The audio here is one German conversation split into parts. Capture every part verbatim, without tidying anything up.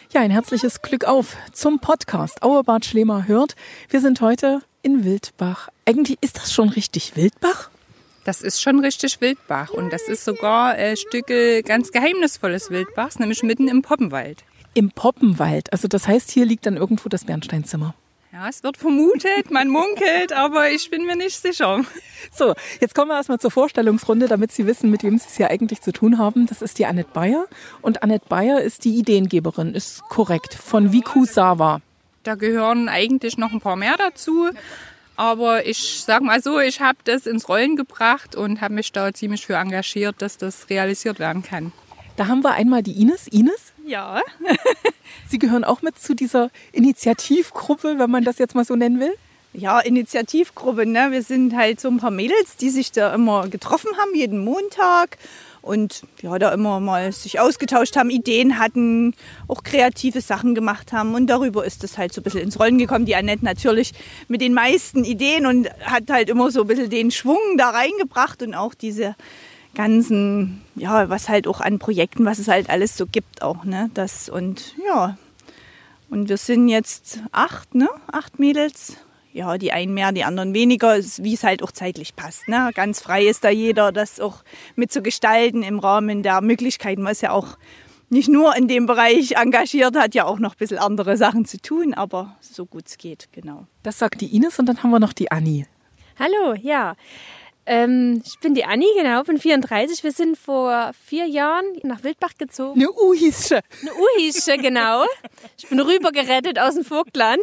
Ja, ein herzliches Glück auf zum Podcast Auebad Schlema hört. Wir sind heute in Wildbach. Eigentlich ist das schon richtig Wildbach? Das ist schon richtig Wildbach und das ist sogar ein Stücke ganz geheimnisvolles Wildbachs, nämlich mitten im Poppenwald. Im Poppenwald, also das heißt, hier liegt dann irgendwo das Bernsteinzimmer. Ja, es wird vermutet, man munkelt, aber ich bin mir nicht sicher. So, jetzt kommen wir erstmal zur Vorstellungsrunde, damit Sie wissen, mit wem Sie es hier eigentlich zu tun haben. Das ist die Annette Bayer und Annette Bayer ist die Ideengeberin, ist korrekt, von Vikusawa. Da gehören eigentlich noch ein paar mehr dazu. Aber ich sag mal so, ich habe das ins Rollen gebracht und habe mich da ziemlich für engagiert, dass das realisiert werden kann. Da haben wir einmal die Ines. Ines? Ja. Sie gehören auch mit zu dieser Initiativgruppe, wenn man das jetzt mal so nennen will? Ja, Initiativgruppe, ne? Wir sind halt so ein paar Mädels, die sich da immer getroffen haben, jeden Montag. Und ja, da immer mal sich ausgetauscht haben, Ideen hatten, auch kreative Sachen gemacht haben. Und darüber ist es halt so ein bisschen ins Rollen gekommen. Die Annette natürlich mit den meisten Ideen und hat halt immer so ein bisschen den Schwung da reingebracht und auch diese ganzen, ja, was halt auch an Projekten, was es halt alles so gibt auch, ne? Das und ja, und wir sind jetzt acht, ne? Acht Mädels. Ja, die einen mehr, die anderen weniger, wie es halt auch zeitlich passt. Ne? Ganz frei ist da jeder, das auch mit zu gestalten im Rahmen der Möglichkeiten. Man ist ja auch nicht nur in dem Bereich engagiert, hat ja auch noch ein bisschen andere Sachen zu tun, aber so gut es geht, genau. Das sagt die Ines und dann haben wir noch die Anni. Hallo, ja. Ähm, ich bin die Anni, genau, bin vierunddreißig. Wir sind vor vier Jahren nach Wildbach gezogen. Eine Uhische. Eine Uhische, genau. Ich bin rübergerettet aus dem Vogtland.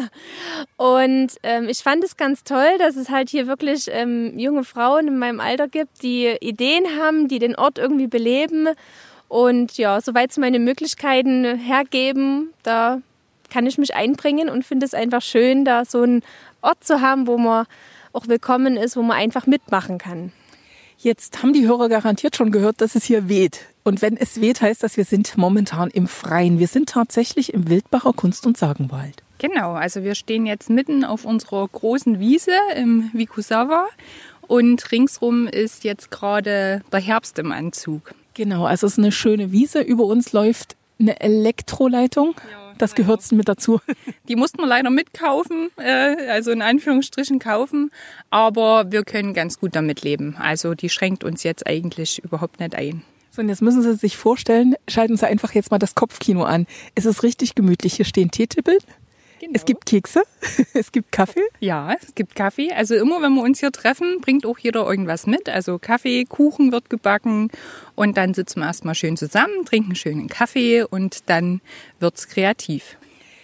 Und ähm, ich fand es ganz toll, dass es halt hier wirklich ähm, junge Frauen in meinem Alter gibt, die Ideen haben, die den Ort irgendwie beleben. Und ja, soweit es meine Möglichkeiten hergeben, da kann ich mich einbringen und finde es einfach schön, da so einen Ort zu haben, wo man auch willkommen ist, wo man einfach mitmachen kann. Jetzt haben die Hörer garantiert schon gehört, dass es hier weht. Und wenn es weht, heißt das, wir sind momentan im Freien. Wir sind tatsächlich im Wildbacher Kunst- und Sagenwald. Genau, also wir stehen jetzt mitten auf unserer großen Wiese im Vikusawa und ringsrum ist jetzt gerade der Herbst im Anzug. Genau, also es ist eine schöne Wiese. Über uns läuft eine Elektroleitung. Ja. Das gehört mit dazu. Die mussten wir leider mitkaufen, äh, also in Anführungsstrichen kaufen, aber wir können ganz gut damit leben. Also die schränkt uns jetzt eigentlich überhaupt nicht ein. So, und jetzt müssen Sie sich vorstellen, schalten Sie einfach jetzt mal das Kopfkino an. Es ist richtig gemütlich. Hier stehen Teetippeln. Genau. Es gibt Kekse, es gibt Kaffee. Ja, es gibt Kaffee. Also immer, wenn wir uns hier treffen, bringt auch jeder irgendwas mit. Also Kaffee, Kuchen wird gebacken und dann sitzen wir erstmal schön zusammen, trinken schönen Kaffee und dann wird's kreativ.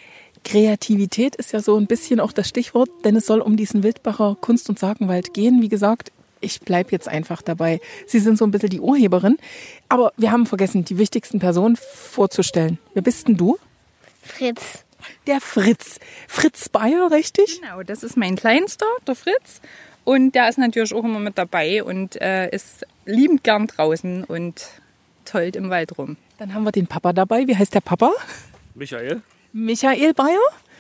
Kreativität ist ja so ein bisschen auch das Stichwort, denn es soll um diesen Wildbacher Kunst- und Sagenwald gehen. Wie gesagt, ich bleibe jetzt einfach dabei. Sie sind so ein bisschen die Urheberin. Aber wir haben vergessen, die wichtigsten Personen vorzustellen. Wer bist denn du? Fritz. Der Fritz. Fritz Bayer, richtig? Genau, das ist mein Kleinster, der Fritz. Und der ist natürlich auch immer mit dabei und äh, ist liebend gern draußen und tollt im Wald rum. Dann haben wir den Papa dabei. Wie heißt der Papa? Michael. Michael Bayer.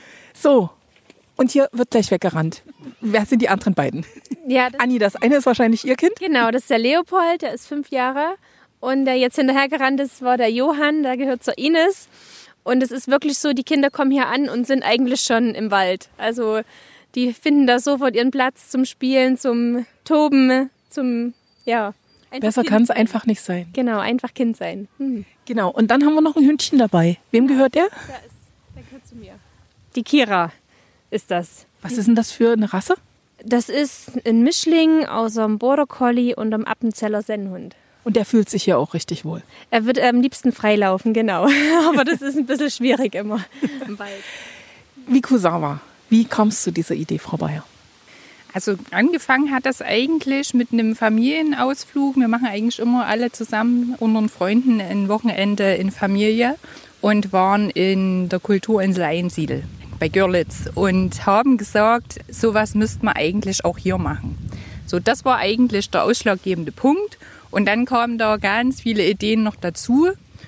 So, und hier wird gleich weggerannt. Wer sind die anderen beiden? Ja, das Anni, das eine ist wahrscheinlich Ihr Kind? Genau, das ist der Leopold, der ist fünf Jahre. Und der jetzt hinterhergerannt ist, war der Johann, der gehört zur Ines. Und es ist wirklich so, die Kinder kommen hier an und sind eigentlich schon im Wald. Also die finden da sofort ihren Platz zum Spielen, zum Toben, zum, ja. Besser kann es einfach nicht sein. Genau, einfach Kind sein. Hm. Genau, und dann haben wir noch ein Hündchen dabei. Wem gehört der? Der, ist, der gehört zu mir. Die Kira ist das. Was ist denn das für eine Rasse? Das ist ein Mischling aus einem Border Collie und einem Appenzeller Sennhund. Und der fühlt sich hier auch richtig wohl. Er wird am liebsten freilaufen, genau. Aber das ist ein bisschen schwierig immer im Wald. Vikusawa, wie kommst du zu dieser Idee, Frau Bayer? Also angefangen hat das eigentlich mit einem Familienausflug. Wir machen eigentlich immer alle zusammen unter den Freunden ein Wochenende in Familie und waren in der Kulturinsel Einsiedel bei Görlitz und haben gesagt, sowas müsste man eigentlich auch hier machen. So, das war eigentlich der ausschlaggebende Punkt. Und dann kamen da ganz viele Ideen noch dazu.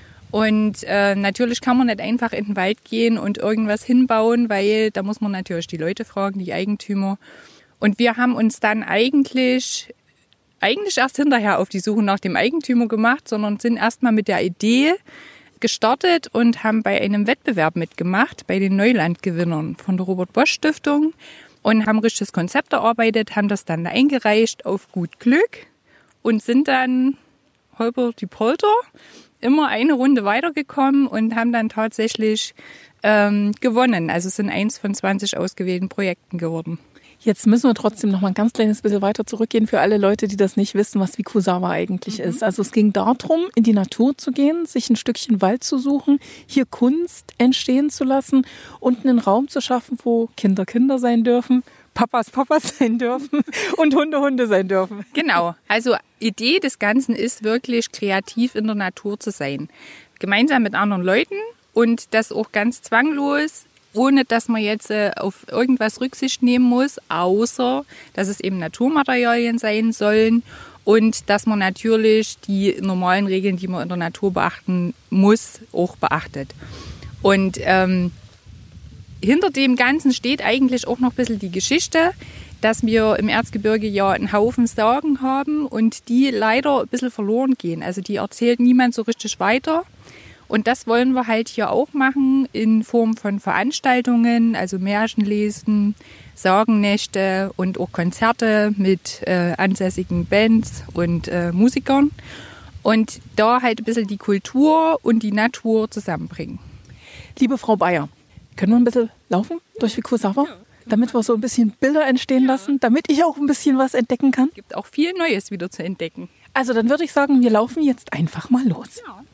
Und äh, natürlich kann man nicht einfach in den Wald gehen und irgendwas hinbauen, weil da muss man natürlich die Leute fragen, die Eigentümer. Und wir haben uns dann eigentlich, eigentlich erst hinterher auf die Suche nach dem Eigentümer gemacht, sondern sind erstmal mit der Idee gestartet und haben bei einem Wettbewerb mitgemacht, bei den Neulandgewinnern von der Robert-Bosch-Stiftung und haben ein richtiges Konzept erarbeitet, haben das dann eingereicht auf gut Glück und sind dann holper die Polter immer eine Runde weitergekommen und haben dann tatsächlich ähm, gewonnen. Also es sind eins von zwanzig ausgewählten Projekten geworden. Jetzt müssen wir trotzdem noch mal ein ganz kleines bisschen weiter zurückgehen für alle Leute, die das nicht wissen, was Wikusawa eigentlich mhm. ist. Also es ging darum, in die Natur zu gehen, sich ein Stückchen Wald zu suchen, hier Kunst entstehen zu lassen und einen Raum zu schaffen, wo Kinder Kinder sein dürfen, Papas Papas sein dürfen und Hunde Hunde sein dürfen. Genau, also Idee des Ganzen ist wirklich kreativ in der Natur zu sein. Gemeinsam mit anderen Leuten und das auch ganz zwanglos, ohne dass man jetzt äh, auf irgendwas Rücksicht nehmen muss, außer dass es eben Naturmaterialien sein sollen und dass man natürlich die normalen Regeln, die man in der Natur beachten muss, auch beachtet. Und ähm, hinter dem Ganzen steht eigentlich auch noch ein bisschen die Geschichte, dass wir im Erzgebirge ja einen Haufen Sagen haben und die leider ein bisschen verloren gehen. Also die erzählt niemand so richtig weiter. Und das wollen wir halt hier auch machen in Form von Veranstaltungen, also Märchenlesen, Sagennächte und auch Konzerte mit äh, ansässigen Bands und äh, Musikern. Und da halt ein bisschen die Kultur und die Natur zusammenbringen. Liebe Frau Bayer, können wir ein bisschen laufen durch Wikusawa? Ja. Damit wir so ein bisschen Bilder entstehen lassen, damit ich auch ein bisschen was entdecken kann? Es gibt auch viel Neues wieder zu entdecken. Also dann würde ich sagen, wir laufen jetzt einfach mal los. Ja.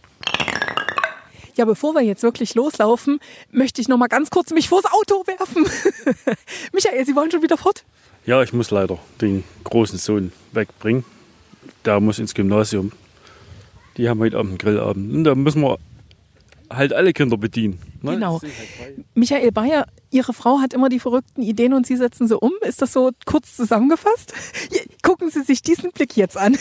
Ja, bevor wir jetzt wirklich loslaufen, möchte ich noch mal ganz kurz mich vors Auto werfen. Michael, Sie wollen schon wieder fort? Ja, ich muss leider den großen Sohn wegbringen. Der muss ins Gymnasium. Die haben heute Abend einen Grillabend. Und da müssen wir halt alle Kinder bedienen. Ne? Genau. Michael Bayer, Ihre Frau hat immer die verrückten Ideen und Sie setzen sie um. Ist das so kurz zusammengefasst? Gucken Sie sich diesen Blick jetzt an.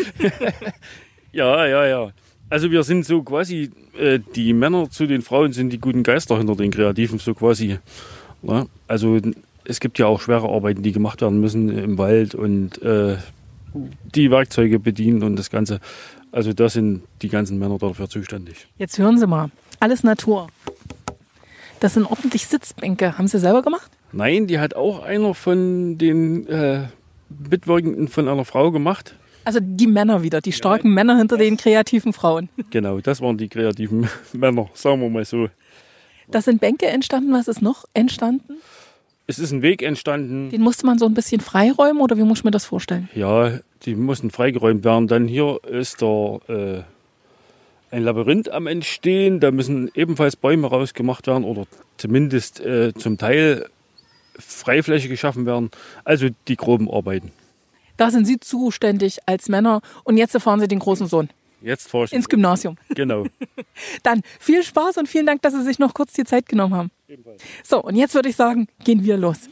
Ja, ja, ja. Also wir sind so quasi, äh, die Männer zu den Frauen sind die guten Geister hinter den Kreativen, so quasi. Ne? Also es gibt ja auch schwere Arbeiten, die gemacht werden müssen im Wald und äh, die Werkzeuge bedienen und das Ganze. Also da sind die ganzen Männer dafür zuständig. Jetzt hören Sie mal, alles Natur. Das sind ordentlich Sitzbänke. Haben Sie selber gemacht? Nein, die hat auch einer von den äh, Mitwirkenden von einer Frau gemacht. Also die Männer wieder, die starken ja, Männer hinter den kreativen Frauen. Genau, das waren die kreativen Männer, sagen wir mal so. Das sind Bänke entstanden, was ist noch entstanden? Es ist ein Weg entstanden. Den musste man so ein bisschen freiräumen oder wie muss ich mir das vorstellen? Ja, die mussten freigeräumt werden. Dann hier ist der, äh, ein Labyrinth am Entstehen, da müssen ebenfalls Bäume rausgemacht werden oder zumindest äh, zum Teil Freifläche geschaffen werden. Also die groben Arbeiten. Da sind Sie zuständig als Männer und jetzt fahren Sie den großen Sohn. Jetzt fahren Sie ins Gymnasium. Genau. Dann viel Spaß und vielen Dank, dass Sie sich noch kurz die Zeit genommen haben. Ebenfalls. So, und jetzt würde ich sagen, gehen wir los.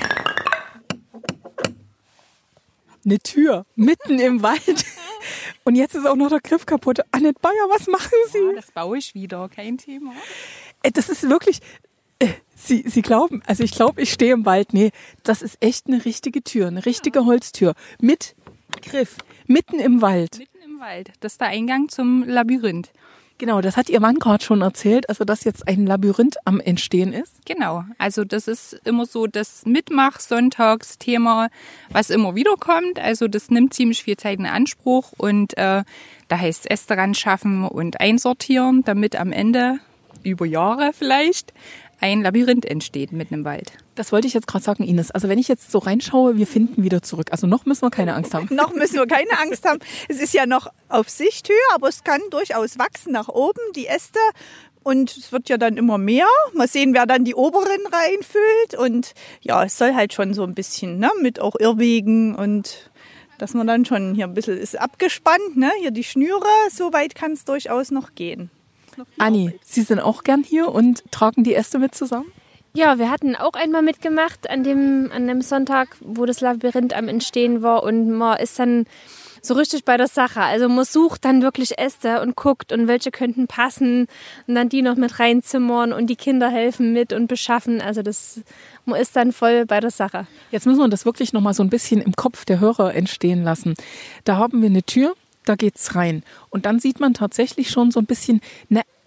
Eine Tür mitten im Wald. Und jetzt ist auch noch der Griff kaputt. Annette Bayer, was machen Sie? Ja, das baue ich wieder, kein Thema. Das ist wirklich... Sie, Sie glauben, also ich glaube, ich stehe im Wald. Nee, das ist echt eine richtige Tür, eine richtige Holztür. Mit Griff, mitten im Wald. Mitten im Wald. Das ist der Eingang zum Labyrinth. Genau, das hat Ihr Mann gerade schon erzählt, also dass jetzt ein Labyrinth am Entstehen ist. Genau, also das ist immer so das Mitmach-Sonntagsthema, was immer wieder kommt. Also das nimmt ziemlich viel Zeit in Anspruch und äh, da heißt es Äste ran schaffen und einsortieren, damit am Ende, über Jahre vielleicht, ein Labyrinth entsteht mitten im Wald. Das wollte ich jetzt gerade sagen, Ines. Also wenn ich jetzt so reinschaue, wir finden wieder zurück. Also noch müssen wir keine Angst haben. Noch müssen wir keine Angst haben. Es ist ja noch auf Sichthöhe, aber es kann durchaus wachsen nach oben, die Äste. Und es wird ja dann immer mehr. Mal sehen, wer dann die oberen reinfüllt. Und ja, es soll halt schon so ein bisschen, ne, mit auch Irrwegen und dass man dann schon hier ein bisschen ist abgespannt, ne, hier die Schnüre. So weit kann es durchaus noch gehen. Anni, Sie sind auch gern hier und tragen die Äste mit zusammen? Ja, wir hatten auch einmal mitgemacht an dem, an dem Sonntag, wo das Labyrinth am Entstehen war und man ist dann so richtig bei der Sache. Also man sucht dann wirklich Äste und guckt und welche könnten passen und dann die noch mit reinzimmern und die Kinder helfen mit und beschaffen. Also das, man ist dann voll bei der Sache. Jetzt müssen wir das wirklich noch mal so ein bisschen im Kopf der Hörer entstehen lassen. Da haben wir eine Tür. Da geht's rein. Und dann sieht man tatsächlich schon so ein bisschen eine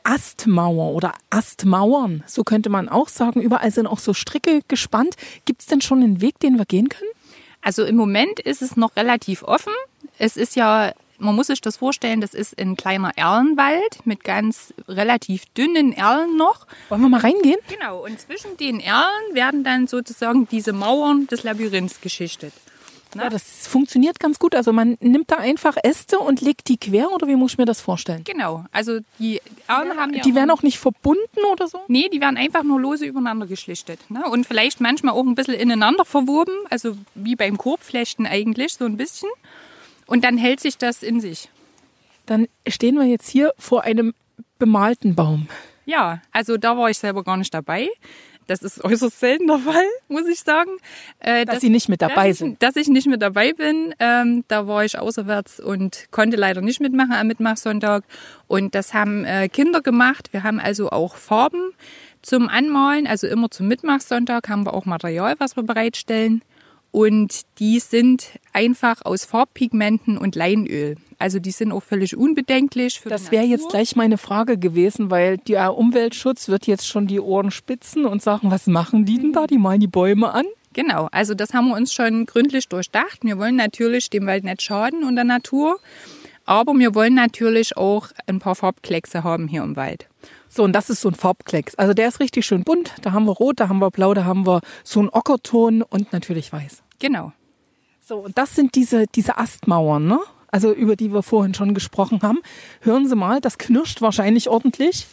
Astmauer oder Astmauern, so könnte man auch sagen. Überall sind auch so Stricke gespannt. Gibt es denn schon einen Weg, den wir gehen können? Also im Moment ist es noch relativ offen. Es ist ja, man muss sich das vorstellen, das ist ein kleiner Erlenwald mit ganz relativ dünnen Erlen noch. Wollen wir mal reingehen? Genau, und zwischen den Erlen werden dann sozusagen diese Mauern des Labyrinths geschichtet. Ja, das funktioniert ganz gut. Also man nimmt da einfach Äste und legt die quer, oder wie muss ich mir das vorstellen? Genau, also die Erlen haben ja Die werden auch nicht verbunden oder so? Nee, die werden einfach nur lose übereinander geschlichtet. Ne? Und vielleicht manchmal auch ein bisschen ineinander verwoben, also wie beim Korbflechten eigentlich, so ein bisschen. Und dann hält sich das in sich. Dann stehen wir jetzt hier vor einem bemalten Baum. Ja, also da war ich selber gar nicht dabei. Das ist äußerst selten der Fall, muss ich sagen. Äh, dass, dass Sie nicht mit dabei dass, sind. Dass ich nicht mit dabei bin. Ähm, da war ich außerwärts und konnte leider nicht mitmachen am Mitmachssonntag. Und das haben äh, Kinder gemacht. Wir haben also auch Farben zum Anmalen. Also immer zum Mitmachssonntag haben wir auch Material, was wir bereitstellen. Und die sind einfach aus Farbpigmenten und Leinöl. Also die sind auch völlig unbedenklich für die Natur. Das wäre jetzt gleich meine Frage gewesen, weil der Umweltschutz wird jetzt schon die Ohren spitzen und sagen, was machen die denn da? Die malen die Bäume an? Genau, also das haben wir uns schon gründlich durchdacht. Wir wollen natürlich dem Wald nicht schaden und der Natur, aber wir wollen natürlich auch ein paar Farbkleckse haben hier im Wald. So, und das ist so ein Farbklecks. Also der ist richtig schön bunt. Da haben wir rot, da haben wir blau, da haben wir so einen Ockerton und natürlich weiß. Genau. So, und das sind diese, diese Astmauern, ne? Also über die wir vorhin schon gesprochen haben. Hören Sie mal, das knirscht wahrscheinlich ordentlich.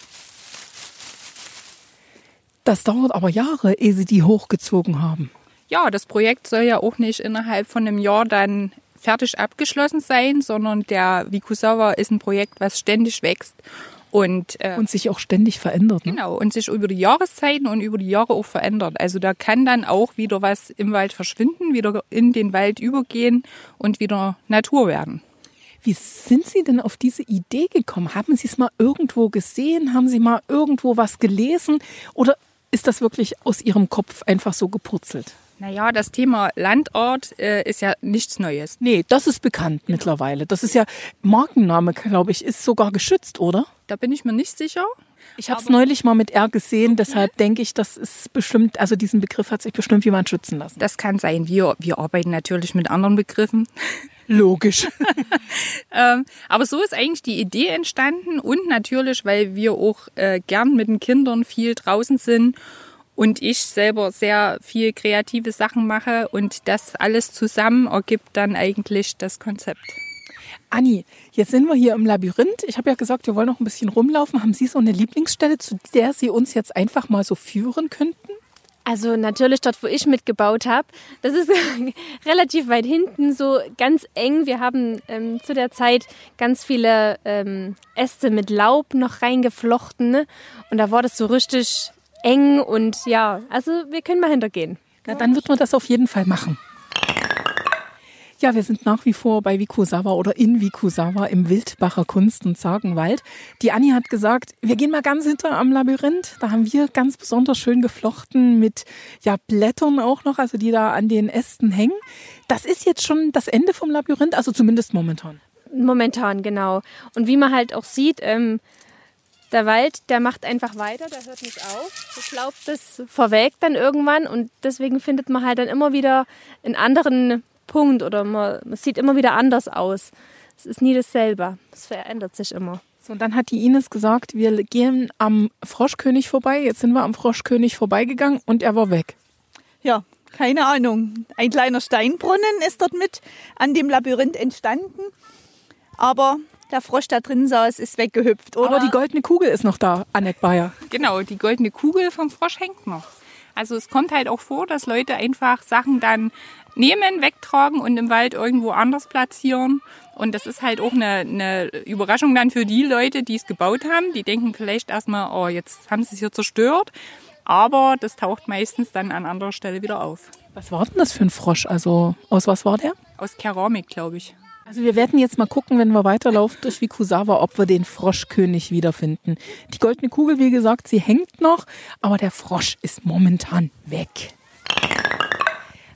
Das dauert aber Jahre, ehe Sie die hochgezogen haben. Ja, das Projekt soll ja auch nicht innerhalb von einem Jahr dann fertig abgeschlossen sein, sondern der Wikusawa ist ein Projekt, was ständig wächst. Und, äh, und sich auch ständig verändert. Ne? Genau, und sich über die Jahreszeiten und über die Jahre auch verändert. Also da kann dann auch wieder was im Wald verschwinden, wieder in den Wald übergehen und wieder Natur werden. Wie sind Sie denn auf diese Idee gekommen? Haben Sie es mal irgendwo gesehen? Haben Sie mal irgendwo was gelesen? Oder ist das wirklich aus Ihrem Kopf einfach so gepurzelt? Naja, das Thema Landart äh, ist ja nichts Neues. Nee, das ist bekannt genau. mittlerweile. Das ist ja, Markenname, glaube ich, ist sogar geschützt, oder? Da bin ich mir nicht sicher. Ich habe es neulich mal mit R gesehen, deshalb denke ich, das ist bestimmt, also diesen Begriff hat sich bestimmt jemand schützen lassen. Das kann sein. Wir, wir arbeiten natürlich mit anderen Begriffen. Logisch. ähm, aber so ist eigentlich die Idee entstanden und natürlich, weil wir auch äh, gern mit den Kindern viel draußen sind. Und ich selber sehr viel kreative Sachen mache und das alles zusammen ergibt dann eigentlich das Konzept. Anni, jetzt sind wir hier im Labyrinth. Ich habe ja gesagt, wir wollen noch ein bisschen rumlaufen. Haben Sie so eine Lieblingsstelle, zu der Sie uns jetzt einfach mal so führen könnten? Also natürlich dort, wo ich mitgebaut habe. Das ist relativ weit hinten, so ganz eng. Wir haben ähm, zu der Zeit ganz viele ähm, Äste mit Laub noch reingeflochten. Ne? Und da war das so richtig eng und ja, also wir können mal hintergehen. Na, dann wird man das auf jeden Fall machen. Ja, wir sind nach wie vor bei Wikusawa oder in Wikusawa im Wildbacher Kunst- und Sagenwald. Die Anni hat gesagt, wir gehen mal ganz hinter am Labyrinth. Da haben wir ganz besonders schön geflochten mit ja, Blättern auch noch, also die da an den Ästen hängen. Das ist jetzt schon das Ende vom Labyrinth, also zumindest momentan. Momentan, genau. Und wie man halt auch sieht, ähm, der Wald, der macht einfach weiter, der hört nicht auf. Das Laub, das verwelkt dann irgendwann und deswegen findet man halt dann immer wieder einen anderen Punkt oder man, man sieht immer wieder anders aus. Es ist nie dasselbe, es verändert sich immer. So, und dann hat die Ines gesagt, wir gehen am Froschkönig vorbei. Jetzt sind wir am Froschkönig vorbeigegangen und er war weg. Ja, keine Ahnung. Ein kleiner Steinbrunnen ist dort mit an dem Labyrinth entstanden, aber der Frosch da drin saß, ist weggehüpft, oder? Aber die goldene Kugel ist noch da, Annette Bayer. Genau, die goldene Kugel vom Frosch hängt noch. Also es kommt halt auch vor, dass Leute einfach Sachen dann nehmen, wegtragen und im Wald irgendwo anders platzieren. Und das ist halt auch eine, eine Überraschung dann für die Leute, die es gebaut haben. Die denken vielleicht erstmal, oh, jetzt haben sie es hier zerstört. Aber das taucht meistens dann an anderer Stelle wieder auf. Was war denn das für ein Frosch? Also aus was war der? Aus Keramik, glaube ich. Also wir werden jetzt mal gucken, wenn wir weiterlaufen durch Wikusawa, ob wir den Froschkönig wiederfinden. Die goldene Kugel, wie gesagt, sie hängt noch, aber der Frosch ist momentan weg.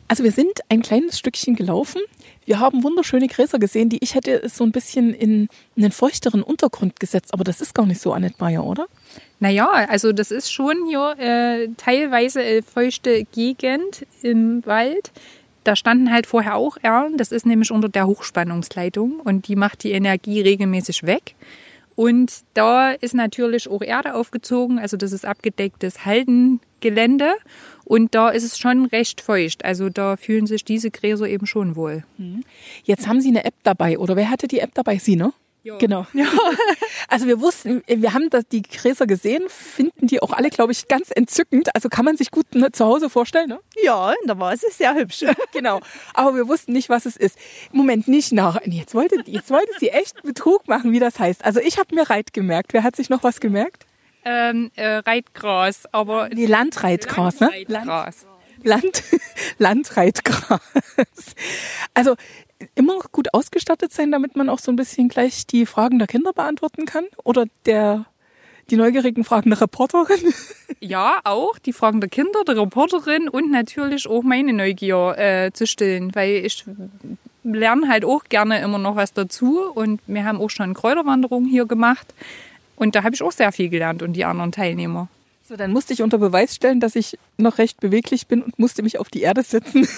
Also wir sind ein kleines Stückchen gelaufen. Wir haben wunderschöne Gräser gesehen, die ich hätte so ein bisschen in einen feuchteren Untergrund gesetzt. Aber das ist gar nicht so, Annette Meyer, oder? Naja, also das ist schon hier äh, teilweise eine feuchte Gegend im Wald. Da standen halt vorher auch Erlen. Das ist nämlich unter der Hochspannungsleitung und die macht die Energie regelmäßig weg. Und da ist natürlich auch Erde aufgezogen, also das ist abgedecktes Haldengelände und da ist es schon recht feucht. Also da fühlen sich diese Gräser eben schon wohl. Jetzt haben Sie eine App dabei, oder wer hatte die App dabei? Sie, ne? Ja. Genau. Ja. Also wir wussten, wir haben das, die Gräser gesehen, finden die auch alle, glaube ich, ganz entzückend. Also kann man sich gut ne, zu Hause vorstellen, ne? Ja, da war es sehr hübsch. Genau. Aber wir wussten nicht, was es ist. Moment, nicht nach. Jetzt wollte, jetzt wollte sie echt Betrug machen, wie das heißt. Also ich habe mir Reit gemerkt. Wer hat sich noch was gemerkt? Ähm, äh, Reitgras, aber... Nee, Landreitgras, ne? Landreitgras. Land, Landreitgras. Also immer gut ausgestattet sein, damit man auch so ein bisschen gleich die Fragen der Kinder beantworten kann? Oder der, die neugierigen Fragen der Reporterin? Ja, auch die Fragen der Kinder, der Reporterin und natürlich auch meine Neugier äh, zu stillen, weil ich lerne halt auch gerne immer noch was dazu und wir haben auch schon Kräuterwanderungen hier gemacht und da habe ich auch sehr viel gelernt und die anderen Teilnehmer. So, dann musste ich unter Beweis stellen, dass ich noch recht beweglich bin und musste mich auf die Erde setzen.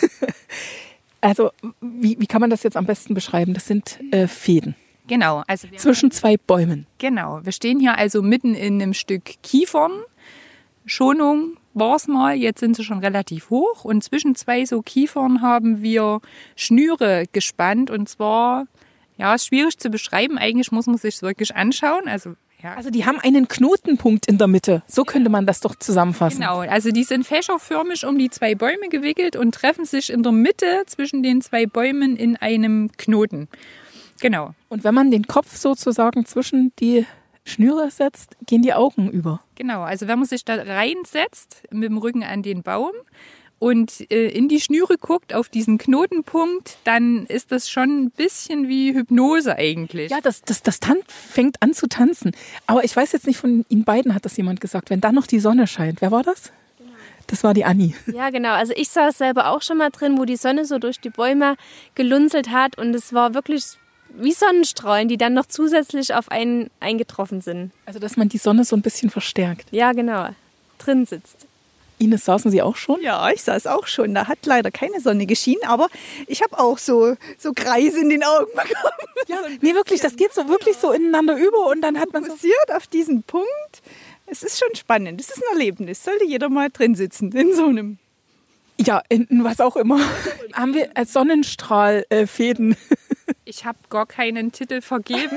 Also, wie, wie kann man das jetzt am besten beschreiben? Das sind äh, Fäden. Genau. Also wir Zwischen zwei Bäumen. Genau. Wir stehen hier also mitten in einem Stück Kiefern. Schonung war es mal, jetzt sind sie schon relativ hoch. Und zwischen zwei so Kiefern haben wir Schnüre gespannt. Und zwar, ja, ist schwierig zu beschreiben. Eigentlich muss man sich es wirklich anschauen. Also, ja. Also die haben einen Knotenpunkt in der Mitte. So könnte man das doch zusammenfassen. Genau, also die sind fächerförmig um die zwei Bäume gewickelt und treffen sich in der Mitte zwischen den zwei Bäumen in einem Knoten. Genau. Und wenn man den Kopf sozusagen zwischen die Schnüre setzt, gehen die Augen über. Genau, also wenn man sich da reinsetzt mit dem Rücken an den Baum und äh, in die Schnüre guckt, auf diesen Knotenpunkt, dann ist das schon ein bisschen wie Hypnose eigentlich. Ja, das, das, das Tan- fängt an zu tanzen. Aber ich weiß jetzt nicht, von Ihnen beiden hat das jemand gesagt, wenn dann noch die Sonne scheint. Wer war das? Genau. Das war die Anni. Ja, genau. Also ich saß selber auch schon mal drin, wo die Sonne so durch die Bäume gelunzelt hat und es war wirklich wie Sonnenstrahlen, die dann noch zusätzlich auf einen eingetroffen sind. Also dass man die Sonne so ein bisschen verstärkt. Ja, genau. Drin sitzt. Ines, saßen Sie auch schon? Ja, ich saß auch schon. Da hat leider keine Sonne geschienen, aber ich habe auch so, so Kreise in den Augen bekommen. Ja, nee, wirklich, das geht so wirklich so ineinander über und dann hat man so... Fokussiert auf diesen Punkt. Es ist schon spannend. Es ist ein Erlebnis. Sollte jeder mal drin sitzen in so einem... Ja, in, in was auch immer. Haben wir als Sonnenstrahlfäden. Ich habe gar keinen Titel vergeben.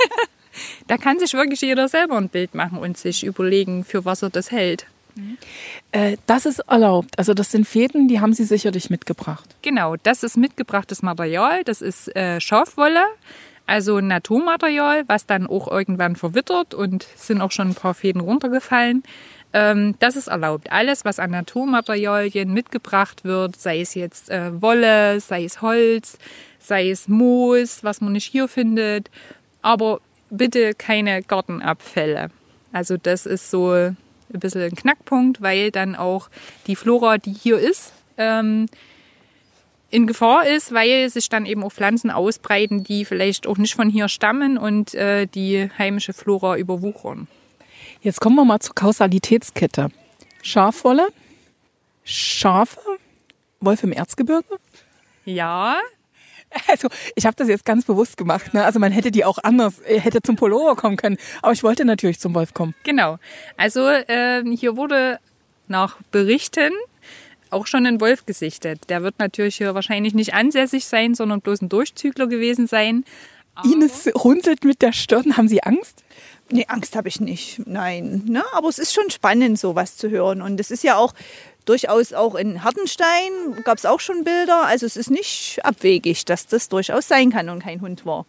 Da kann sich wirklich jeder selber ein Bild machen und sich überlegen, für was er das hält. Äh, das ist erlaubt. Also das sind Fäden, die haben Sie sicherlich mitgebracht. Genau, das ist mitgebrachtes Material. Das ist äh, Schafwolle, also ein Naturmaterial, was dann auch irgendwann verwittert und sind auch schon ein paar Fäden runtergefallen. Ähm, das ist erlaubt. Alles, was an Naturmaterialien mitgebracht wird, sei es jetzt äh, Wolle, sei es Holz, sei es Moos, was man nicht hier findet, aber bitte keine Gartenabfälle. Also das ist so ein bisschen ein Knackpunkt, weil dann auch die Flora, die hier ist, ähm, in Gefahr ist, weil sich dann eben auch Pflanzen ausbreiten, die vielleicht auch nicht von hier stammen und äh, die heimische Flora überwuchern. Jetzt kommen wir mal zur Kausalitätskette. Schafwolle, Schafe, Wolf im Erzgebirge. Ja. Also ich habe das jetzt ganz bewusst gemacht. Ne? Also man hätte die auch anders, hätte zum Pullover kommen können. Aber ich wollte natürlich zum Wolf kommen. Genau. Also äh, hier wurde nach Berichten auch schon ein Wolf gesichtet. Der wird natürlich hier wahrscheinlich nicht ansässig sein, sondern bloß ein Durchzügler gewesen sein. Aber Ines runzelt mit der Stirn. Haben Sie Angst? Nee, Angst habe ich nicht. Nein. Ne? Aber es ist schon spannend, sowas zu hören. Und es ist ja auch durchaus auch in Hartenstein gab es auch schon Bilder. Also es ist nicht abwegig, dass das durchaus sein kann und kein Hund war.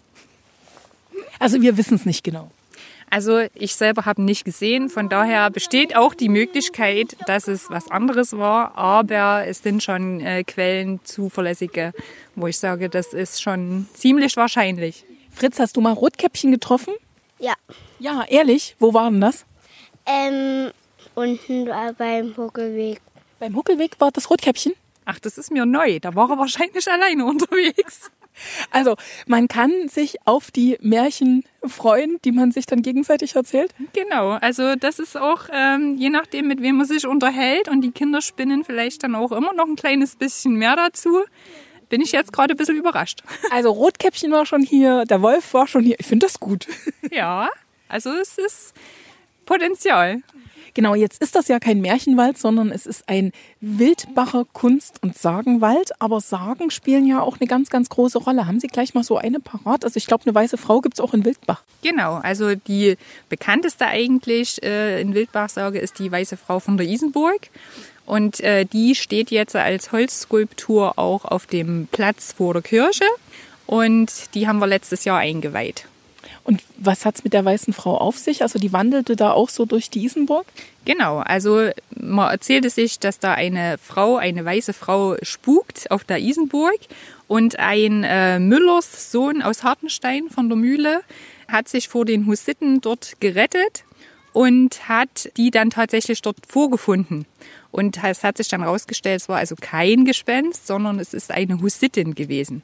Also wir wissen es nicht genau. Also ich selber habe nicht gesehen, von daher besteht auch die Möglichkeit, dass es was anderes war, aber es sind schon äh, Quellen zuverlässige, wo ich sage, das ist schon ziemlich wahrscheinlich. Fritz, hast du mal Rotkäppchen getroffen? Ja. Ja, ehrlich? Wo war denn das? Ähm, unten beim Huckelweg. Beim Huckelweg war das Rotkäppchen? Ach, das ist mir neu. Da war er wahrscheinlich alleine unterwegs. Also man kann sich auf die Märchen freuen, die man sich dann gegenseitig erzählt? Genau, also das ist auch ähm, je nachdem, mit wem man sich unterhält und die Kinder spinnen vielleicht dann auch immer noch ein kleines bisschen mehr dazu. Bin ich jetzt gerade ein bisschen überrascht. Also Rotkäppchen war schon hier, der Wolf war schon hier. Ich finde das gut. Ja, also es ist Potenzial. Genau, jetzt ist das ja kein Märchenwald, sondern es ist ein Wildbacher Kunst- und Sagenwald. Aber Sagen spielen ja auch eine ganz, ganz große Rolle. Haben Sie gleich mal so eine parat? Also ich glaube, eine weiße Frau gibt es auch in Wildbach. Genau, also die bekannteste eigentlich äh, in Wildbach-Sage ist die Weiße Frau von der Isenburg. Und äh, die steht jetzt als Holzskulptur auch auf dem Platz vor der Kirche. Und die haben wir letztes Jahr eingeweiht. Und was hat's mit der weißen Frau auf sich? Also die wandelte da auch so durch die Isenburg? Genau, also man erzählte sich, dass da eine Frau, eine weiße Frau spukt auf der Isenburg und ein äh, Müllers Sohn aus Hartenstein von der Mühle hat sich vor den Hussiten dort gerettet und hat die dann tatsächlich dort vorgefunden. Und es hat sich dann herausgestellt, es war also kein Gespenst, sondern es ist eine Hussitin gewesen.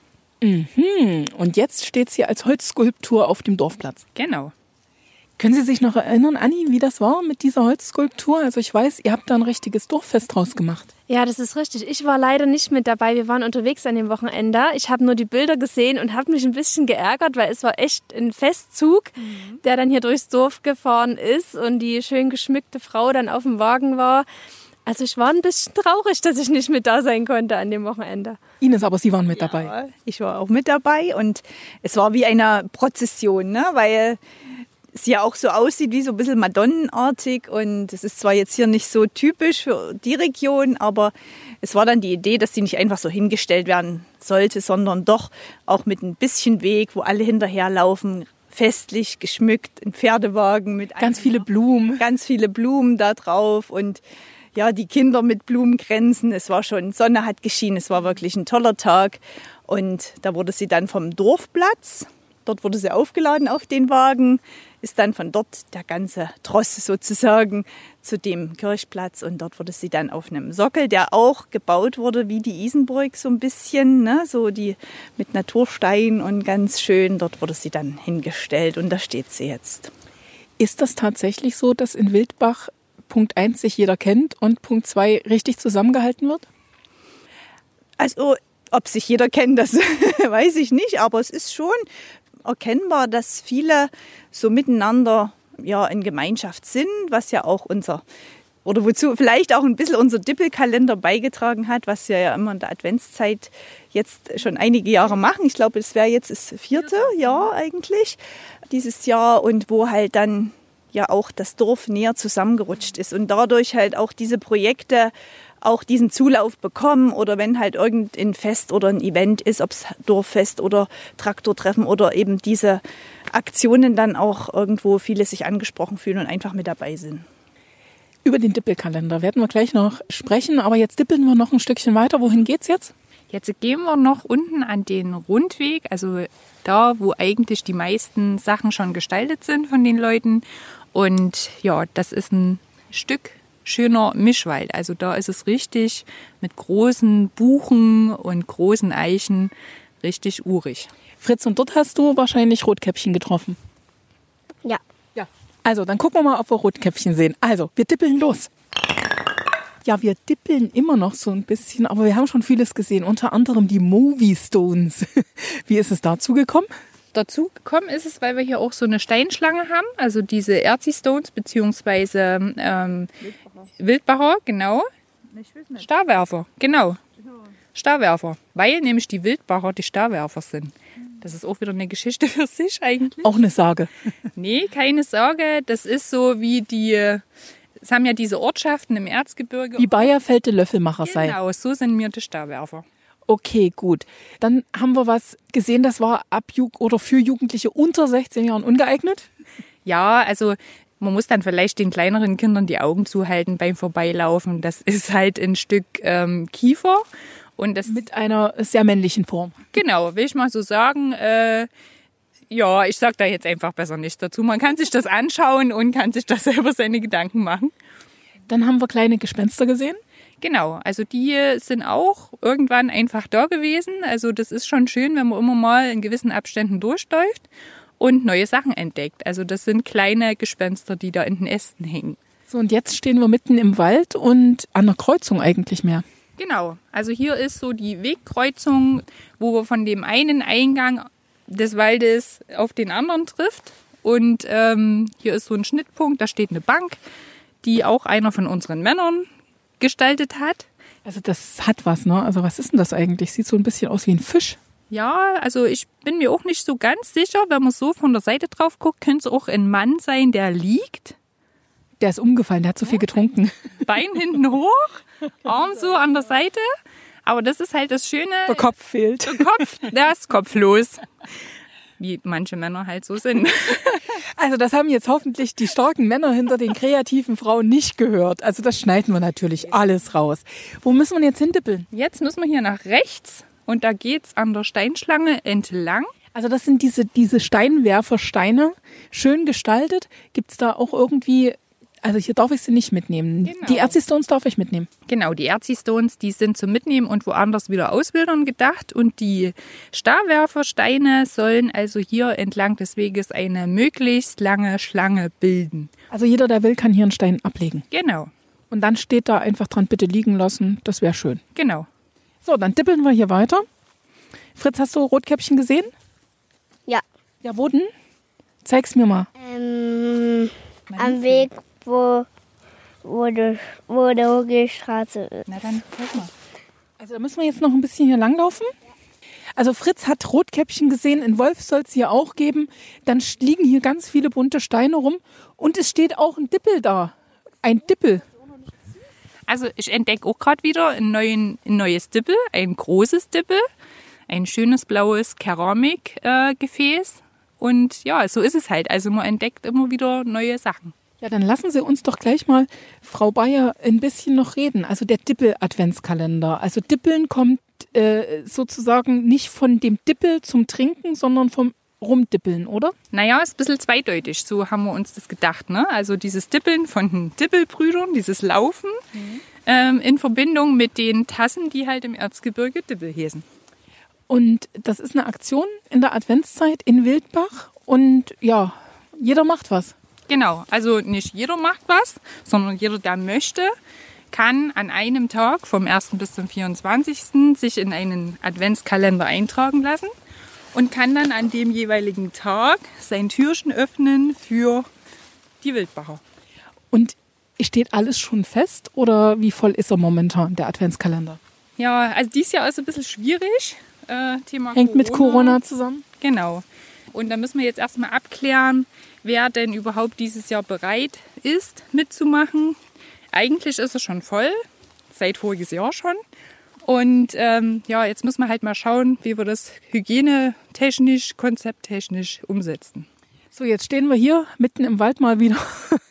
Mhm. Und jetzt steht sie als Holzskulptur auf dem Dorfplatz. Genau. Können Sie sich noch erinnern, Anni, wie das war mit dieser Holzskulptur? Also ich weiß, ihr habt da ein richtiges Dorffest draus gemacht. Ja, das ist richtig. Ich war leider nicht mit dabei. Wir waren unterwegs an dem Wochenende. Ich habe nur die Bilder gesehen und habe mich ein bisschen geärgert, weil es war echt ein Festzug, mhm. der dann hier durchs Dorf gefahren ist und die schön geschmückte Frau dann auf dem Wagen war. Also ich war ein bisschen traurig, dass ich nicht mit da sein konnte an dem Wochenende. Ines, aber Sie waren mit dabei. Ja, ich war auch mit dabei und es war wie eine Prozession, ne? Weil es ja auch so aussieht wie so ein bisschen madonnenartig und es ist zwar jetzt hier nicht so typisch für die Region, aber es war dann die Idee, dass die nicht einfach so hingestellt werden sollte, sondern doch auch mit ein bisschen Weg, wo alle hinterherlaufen, festlich geschmückt, ein Pferdewagen mit ganz viele Blumen, ganz viele Blumen da drauf und ja, die Kinder mit Blumenkränzen. Es war schon, Sonne hat geschienen, es war wirklich ein toller Tag und da wurde sie dann vom Dorfplatz, dort wurde sie aufgeladen auf den Wagen, ist dann von dort der ganze Tross sozusagen zu dem Kirchplatz und dort wurde sie dann auf einem Sockel, der auch gebaut wurde wie die Isenburg so ein bisschen, ne, so die mit Naturstein und ganz schön, dort wurde sie dann hingestellt und da steht sie jetzt. Ist das tatsächlich so, dass in Wildbach Punkt eins sich jeder kennt und Punkt zwei richtig zusammengehalten wird? Also, ob sich jeder kennt, das weiß ich nicht, aber es ist schon erkennbar, dass viele so miteinander ja, in Gemeinschaft sind, was ja auch unser, oder wozu vielleicht auch ein bisschen unser Dippelkalender beigetragen hat, was wir ja immer in der Adventszeit jetzt schon einige Jahre machen. Ich glaube, es wäre jetzt das vierte Jahr eigentlich dieses Jahr und wo halt dann ja auch das Dorf näher zusammengerutscht ist und dadurch halt auch diese Projekte auch diesen Zulauf bekommen oder wenn halt irgendein Fest oder ein Event ist, ob es Dorffest oder Traktortreffen oder eben diese Aktionen dann auch irgendwo viele sich angesprochen fühlen und einfach mit dabei sind. Über den Dippelkalender werden wir gleich noch sprechen, aber jetzt dippeln wir noch ein Stückchen weiter. Wohin geht's jetzt? Jetzt gehen wir noch unten an den Rundweg, also da, wo eigentlich die meisten Sachen schon gestaltet sind von den Leuten. Und ja, das ist ein Stück schöner Mischwald. Also da ist es richtig mit großen Buchen und großen Eichen richtig urig. Fritz, und dort hast du wahrscheinlich Rotkäppchen getroffen. Ja. Ja. Also, dann gucken wir mal, ob wir Rotkäppchen sehen. Also, wir dippeln los. Ja, wir dippeln immer noch so ein bisschen, aber wir haben schon vieles gesehen, unter anderem die Movie Stones. Wie ist es dazu gekommen? Dazu gekommen ist es, weil wir hier auch so eine Steinschlange haben, also diese Erzi-Stones beziehungsweise ähm, Wildbacher. Wildbacher, genau. Starwerfer, genau. Starwerfer, weil nämlich die Wildbacher die Starwerfer sind. Das ist auch wieder eine Geschichte für sich eigentlich. Auch eine Sage. Nee, keine Sorge, das ist so wie die, es haben ja diese Ortschaften im Erzgebirge. Wie Bayerfeld der Löffelmacher sei. Genau, so sind wir die Starwerfer. Okay, gut. Dann haben wir was gesehen, das war ab Jugend oder für Jugendliche unter sechzehn Jahren ungeeignet. Ja, also man muss dann vielleicht den kleineren Kindern die Augen zuhalten beim Vorbeilaufen. Das ist halt ein Stück ähm, Kiefer. Und das mit einer sehr männlichen Form. Genau, will ich mal so sagen. Äh, ja, ich sag da jetzt einfach besser nichts dazu. Man kann sich das anschauen und kann sich da selber seine Gedanken machen. Dann haben wir kleine Gespenster gesehen. Genau, also die sind auch irgendwann einfach da gewesen. Also das ist schon schön, wenn man immer mal in gewissen Abständen durchläuft und neue Sachen entdeckt. Also das sind kleine Gespenster, die da in den Ästen hängen. So, und jetzt stehen wir mitten im Wald und an der Kreuzung eigentlich mehr. Genau, also hier ist so die Wegkreuzung, wo wir von dem einen Eingang des Waldes auf den anderen trifft. Und ähm, hier ist so ein Schnittpunkt, da steht eine Bank, die auch einer von unseren Männern gestaltet hat. Also das hat was, ne? Also was ist denn das eigentlich? Sieht so ein bisschen aus wie ein Fisch. Ja, also ich bin mir auch nicht so ganz sicher. Wenn man so von der Seite drauf guckt, könnte es auch ein Mann sein, der liegt. Der ist umgefallen, der hat so viel getrunken. Bein hinten hoch, Arm so an der Seite. Aber das ist halt das Schöne. Der Kopf fehlt. Der Kopf, der ist kopflos. Wie manche Männer halt so sind. Also das haben jetzt hoffentlich die starken Männer hinter den kreativen Frauen nicht gehört. Also das schneiden wir natürlich alles raus. Wo müssen wir jetzt hintippeln? Jetzt müssen wir hier nach rechts und da geht's an der Steinschlange entlang. Also das sind diese, diese Steinwerfersteine, schön gestaltet. Gibt's da auch irgendwie... Also hier darf ich sie nicht mitnehmen. Genau. Die Erzi-Stones darf ich mitnehmen. Genau, die Erzi-Stones, die sind zum Mitnehmen und woanders wieder auswildern gedacht. Und die Starwerfersteine sollen also hier entlang des Weges eine möglichst lange Schlange bilden. Also jeder, der will, kann hier einen Stein ablegen. Genau, Und dann steht da einfach dran, bitte liegen lassen. Das wäre schön. genau. So, dann tippeln wir hier weiter. Fritz, hast du Rotkäppchen gesehen? Ja. Ja, wo denn? Zeig's mir mal. Ähm, am Weg, wo, wo, die, wo die Hogelstraße ist. Na dann, guck mal. Also da müssen wir jetzt noch ein bisschen hier langlaufen. Also Fritz hat Rotkäppchen gesehen, in Wolf soll es hier auch geben. Dann liegen hier ganz viele bunte Steine rum und es steht auch ein Dippel da. Ein Dippel. Also ich entdecke auch gerade wieder ein, neuen, ein neues Dippel, ein großes Dippel, ein schönes blaues Keramikgefäß. Äh, und ja, so ist es halt. Also man entdeckt immer wieder neue Sachen. Ja, dann lassen Sie uns doch gleich mal, Frau Bayer, ein bisschen noch reden. Also der Dippel-Adventskalender. Also Dippeln kommt äh, sozusagen nicht von dem Dippel zum Trinken, sondern vom Rumdippeln, oder? Naja, ist ein bisschen zweideutig, so haben wir uns das gedacht. Ne? Also dieses Dippeln von den Dippelbrüdern, dieses Laufen mhm. ähm, in Verbindung mit den Tassen, die halt im Erzgebirge Dippel hießen. Und das ist eine Aktion in der Adventszeit in Wildbach und ja, jeder macht was. Genau, also nicht jeder macht was, sondern jeder, der möchte, kann an einem Tag vom ersten bis zum vierundzwanzigsten sich in einen Adventskalender eintragen lassen und kann dann an dem jeweiligen Tag sein Türchen öffnen für die Wildbacher. Und steht alles schon fest oder wie voll ist er momentan, der Adventskalender? Ja, also dieses Jahr ist ein bisschen schwierig. Äh, Thema Hängt Corona. mit Corona zusammen? Genau. Und da müssen wir jetzt erstmal abklären, wer denn überhaupt dieses Jahr bereit ist, mitzumachen. Eigentlich ist er schon voll, seit voriges Jahr schon. Und ähm, ja, jetzt müssen wir halt mal schauen, wie wir das hygienetechnisch, konzepttechnisch umsetzen. So, jetzt stehen wir hier mitten im Wald mal wieder.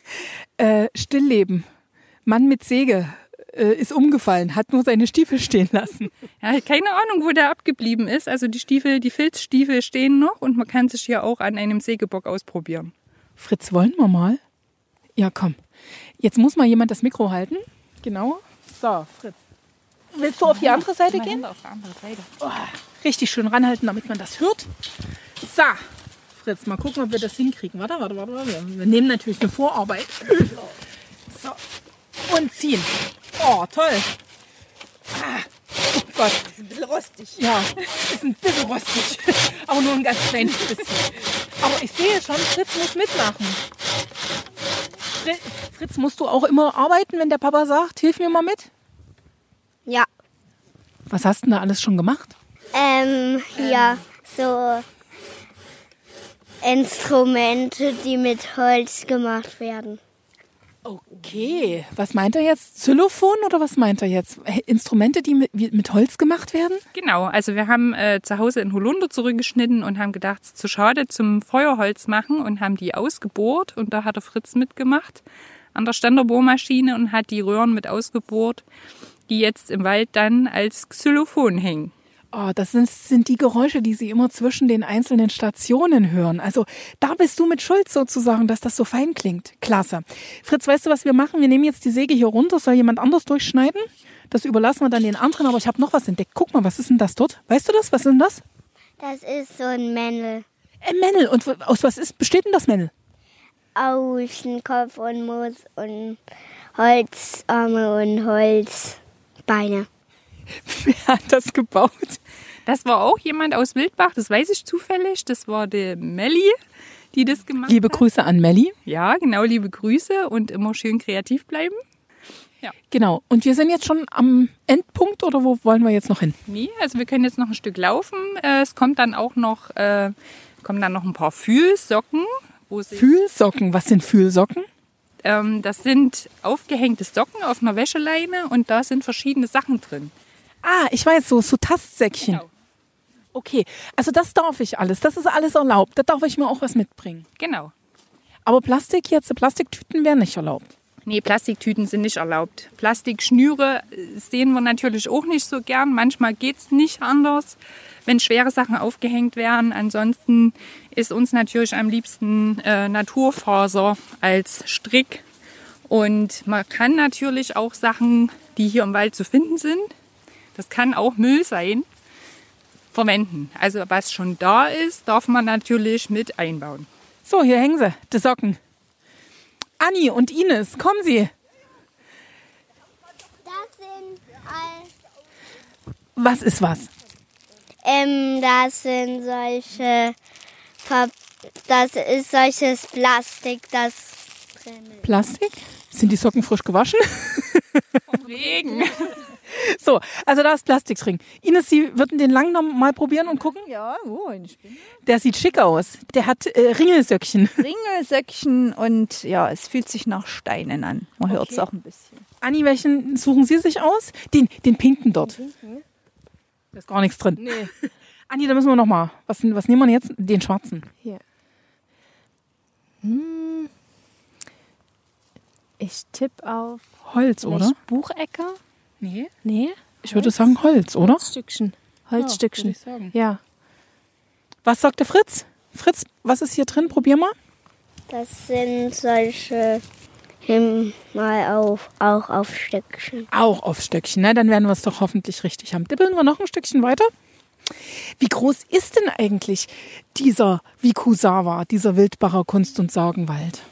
äh, Stillleben. Mann mit Säge äh, ist umgefallen, hat nur seine Stiefel stehen lassen. Ja, keine Ahnung, wo der abgeblieben ist. Also die Stiefel, die Filzstiefel stehen noch und man kann sich hier auch an einem Sägebock ausprobieren. Fritz, wollen wir mal? Ja, komm. Jetzt muss mal jemand das Mikro halten. Genau. So, Fritz. Willst du auf die andere Seite Mal gehen? Hände auf der anderen Seite. Oh, richtig schön ranhalten, damit man das hört. So, Fritz, mal gucken, ob wir das hinkriegen. Warte, warte, warte. warte. Wir nehmen natürlich eine Vorarbeit. So, und ziehen. Oh, toll. Ah, oh Gott. Das ist ein bisschen rostig. Ja, ist ein bisschen rostig. Aber nur ein ganz kleines bisschen. Aber ich sehe schon, Fritz muss mitmachen. Fritz, musst du auch immer arbeiten, wenn der Papa sagt, hilf mir mal mit? Ja. Was hast du denn da alles schon gemacht? Ähm, ja, so Instrumente, die mit Holz gemacht werden. Okay, was meint er jetzt? Xylophon oder was meint er jetzt? Instrumente, die mit, mit Holz gemacht werden? Genau, also wir haben äh, zu Hause in Holunder zurückgeschnitten und haben gedacht, es ist zu schade zum Feuerholz machen und haben die ausgebohrt und da hat der Fritz mitgemacht an der Ständerbohrmaschine und hat die Röhren mit ausgebohrt, die jetzt im Wald dann als Xylophon hängen. Oh, das sind, sind die Geräusche, die Sie immer zwischen den einzelnen Stationen hören. Also da bist du mit Schuld sozusagen, dass das so fein klingt. Klasse. Fritz, weißt du, was wir machen? Wir nehmen jetzt die Säge hier runter. Soll jemand anders durchschneiden? Das überlassen wir dann den anderen. Aber ich habe noch was entdeckt. Guck mal, was ist denn das dort? Weißt du das? Was ist denn das? Das ist so ein Männel. Ein Männel. Und aus was ist, besteht denn das Männel? Aus Kopf und Moos und Holzarme und Holzbeine. Wer hat das gebaut? Das war auch jemand aus Wildbach, das weiß ich zufällig. Das war die Melli, die das gemacht Liebe hat. Grüße an Melli. Ja, genau, liebe Grüße und immer schön kreativ bleiben. Ja. Genau. Und wir sind jetzt schon am Endpunkt oder wo wollen wir jetzt noch hin? Nee, also wir können jetzt noch ein Stück laufen. Äh, Es kommt dann auch noch, äh, kommen dann noch ein paar Fühlsocken. Wo sie, Fühlsocken. Was sind Fühlsocken? ähm, das sind aufgehängte Socken auf einer Wäscheleine und da sind verschiedene Sachen drin. Ah, ich weiß, so, so Tastsäckchen. Genau. Okay, also das darf ich alles. Das ist alles erlaubt. Da darf ich mir auch was mitbringen. Genau. Aber Plastik jetzt, Plastiktüten wären nicht erlaubt. Nee, Plastiktüten sind nicht erlaubt. Plastikschnüre sehen wir natürlich auch nicht so gern. Manchmal geht es nicht anders, wenn schwere Sachen aufgehängt werden. Ansonsten ist uns natürlich am liebsten äh, Naturfaser als Strick. Und man kann natürlich auch Sachen, die hier im Wald zu finden sind, das kann auch Müll sein, verwenden. Also was schon da ist, darf man natürlich mit einbauen. So, hier hängen sie, die Socken. Anni und Ines, kommen Sie. Das sind all, Was ist was? ähm, das sind solche, Pap- das ist solches Plastik, das drin ist. Plastik? Sind die Socken frisch gewaschen? Regen. So, also da ist Plastik drin. Ines, Sie würden den lang noch mal probieren und gucken? Ja, oh, eine Spinne. Der sieht schick aus. Der hat äh, Ringelsöckchen. Ringelsöckchen und ja, es fühlt sich nach Steinen an. Man hört es auch ein bisschen. Anni, welchen suchen Sie sich aus? Den, den pinken dort. Da ist gar nichts drin. Nee. Anni, da müssen wir noch mal. Was, was nehmen wir jetzt? Den schwarzen. Hier. Hm. Ich tippe auf Holz, oder? vielleicht Buchecker. Nee. Nee? Ich würde sagen Holz, oder? Holzstückchen. Holzstückchen. Ja, würde ich sagen. Ja. Was sagt der Fritz? Fritz, was ist hier drin? Probier mal. Das sind solche Himmel auf, auch auf Stöckchen. Auch auf Stöckchen. Na, dann werden wir es doch hoffentlich richtig haben. Dippeln wir noch ein Stückchen weiter. Wie groß ist denn eigentlich dieser Vikusawa, dieser Wildbacher Kunst- und Sagenwald?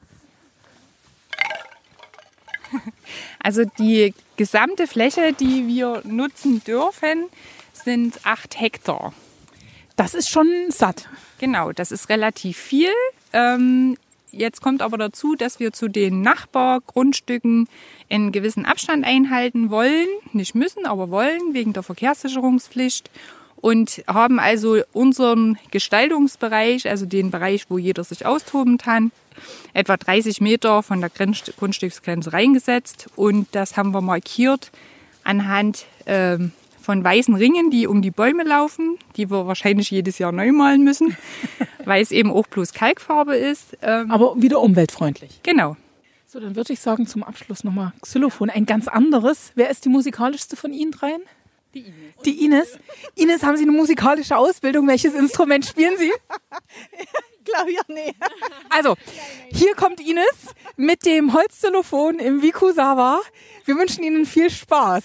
Also die gesamte Fläche, die wir nutzen dürfen, sind acht Hektar. Das ist schon satt. Genau, das ist relativ viel. Ähm, jetzt kommt aber dazu, dass wir zu den Nachbargrundstücken einen gewissen Abstand einhalten wollen. Nicht müssen, aber wollen, wegen der Verkehrssicherungspflicht. Und haben also unseren Gestaltungsbereich, also den Bereich, wo jeder sich austoben kann, etwa dreißig Meter von der Grenz- Grundstücksgrenze reingesetzt. Und das haben wir markiert anhand ähm, von weißen Ringen, die um die Bäume laufen, die wir wahrscheinlich jedes Jahr neu malen müssen, weil es eben auch bloß Kalkfarbe ist. Ähm, Aber wieder umweltfreundlich. genau. So, dann würde ich sagen, zum Abschluss nochmal Xylophon. Ein ganz anderes. Wer ist die musikalischste von Ihnen dreien? Die Ines. Die Ines. Ines, haben Sie eine musikalische Ausbildung? Welches Instrument spielen Sie? Glaube ja, nee. Also, hier kommt Ines mit dem Holzxylophon im Vikusawa. Wir wünschen Ihnen viel Spaß.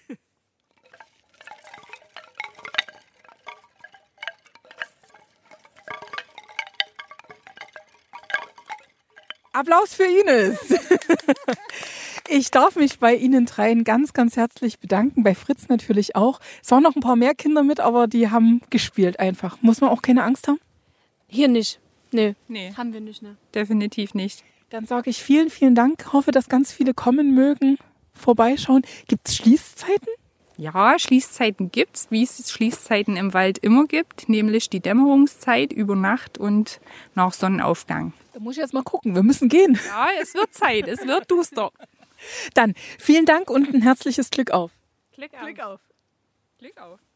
Applaus für Ines. Ich darf mich bei Ihnen dreien ganz, ganz herzlich bedanken. Bei Fritz natürlich auch. Es waren noch ein paar mehr Kinder mit, aber die haben gespielt einfach. Muss man auch keine Angst haben? Hier nicht. Nee. Nee, Haben wir nicht, ne? definitiv nicht. Dann sage ich vielen, vielen Dank. Hoffe, dass ganz viele kommen mögen, vorbeischauen. Gibt es Schließzeiten? Ja, Schließzeiten gibt's, wie es Schließzeiten im Wald immer gibt, nämlich die Dämmerungszeit über Nacht und nach Sonnenaufgang. Da muss ich jetzt mal gucken. Wir müssen gehen. Ja, es wird Zeit, es wird duster. Dann vielen Dank und ein herzliches Glück auf. Glück auf. Glück auf. Glück auf.